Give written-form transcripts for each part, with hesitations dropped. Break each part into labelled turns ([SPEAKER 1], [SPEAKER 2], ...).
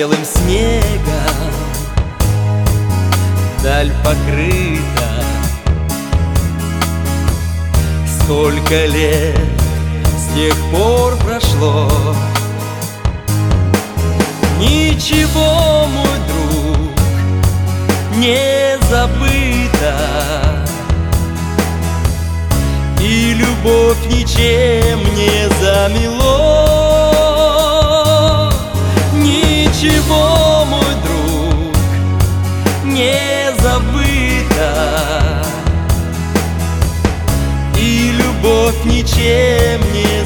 [SPEAKER 1] белым снегом даль покрыта. Сколько лет с тех пор прошло, ничего, мой друг, не забыто, и любовь ничем не замело. Ничего, мой друг, не забыто, и любовь ничем не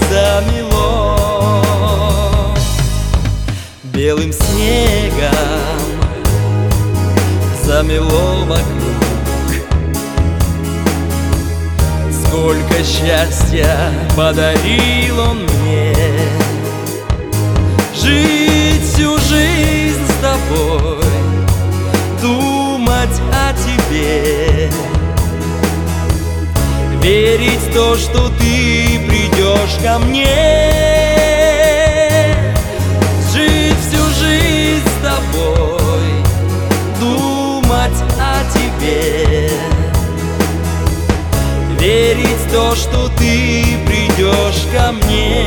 [SPEAKER 1] замело. Белым снегом замело вокруг. Сколько счастья подарил он мне, жить всю жизнь с тобой, думать о тебе, верить в то, что ты придешь ко мне. Жить всю жизнь с тобой, думать о тебе, верить в то, что ты придешь ко мне.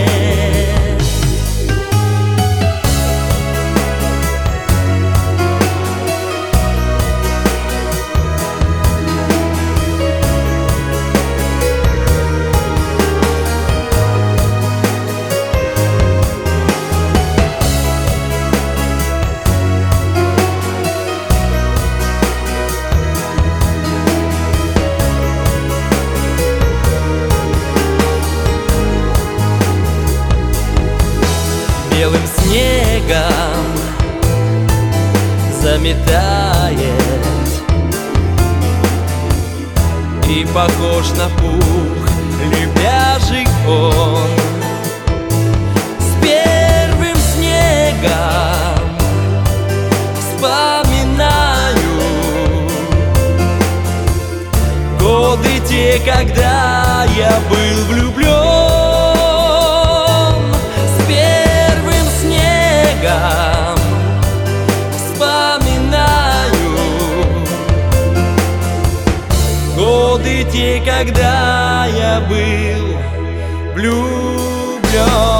[SPEAKER 1] Белым снегом заметает и похож на пух лебяжий он. С первым снегом вспоминаю годы те, когда я был влюблен. Вспоминаю годы те, когда я был влюблен.